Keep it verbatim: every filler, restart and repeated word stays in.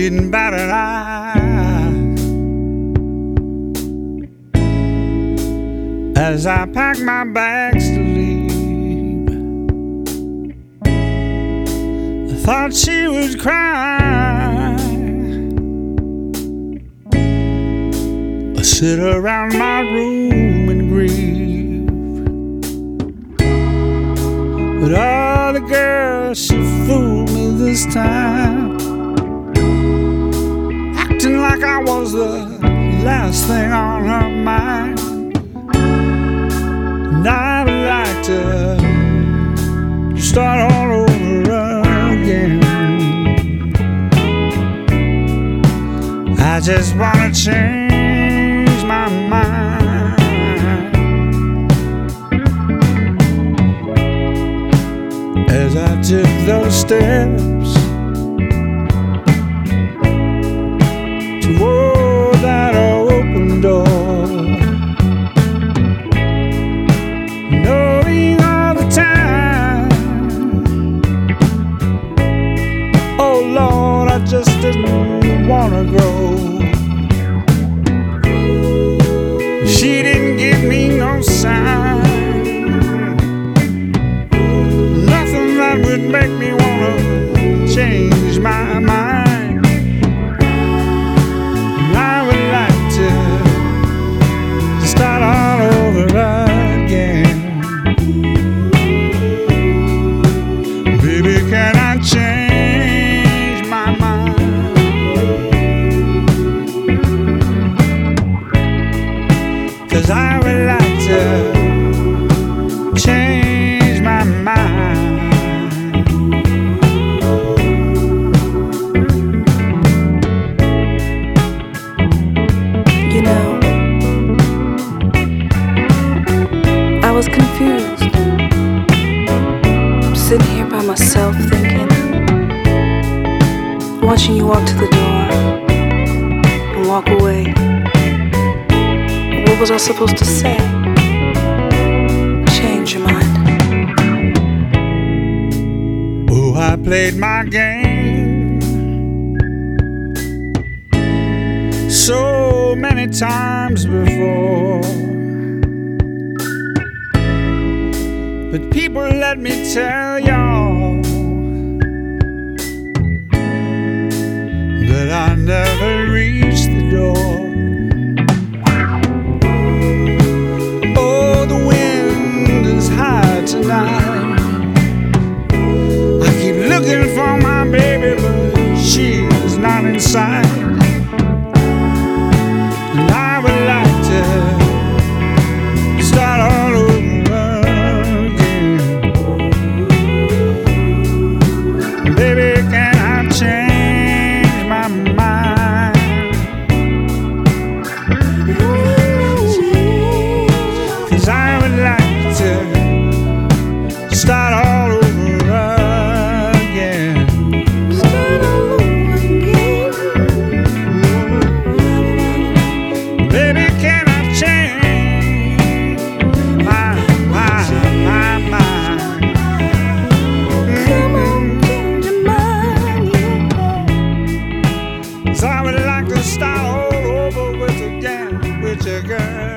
didn't bat an eye as I packed my bags to leave. I thought she would cry or sit around my room and grieve, but all the girls, she fooled me this time, acting like I was the last thing on her mind. And I would like to start all over again. I just wanna change my mind. As I took those steps toward that open door, knowing all the time, oh Lord, I just didn't wanna go. She didn't give me no sign, nothing that would make me wanna change my mind. And I would like to start all over again. Baby, can I change my mind? 'Cause I would like to change my mind. You know, I was confused, sitting here by myself thinking, watching you walk to the door and walk away. What was I supposed to say? Change your mind. Oh, I played my game so many times before, but people, let me tell y'all that I never reached the door. Oh, the wind is high tonight. I keep looking for my baby, but she is not in sight. And I would like to start all over again. Baby, can I change my mind? 'Cause I would like to start all over again. Baby, can I change my, my, my mind? Come on, change your mind, yeah. 'Cause I would like to start all over with again with you, girl.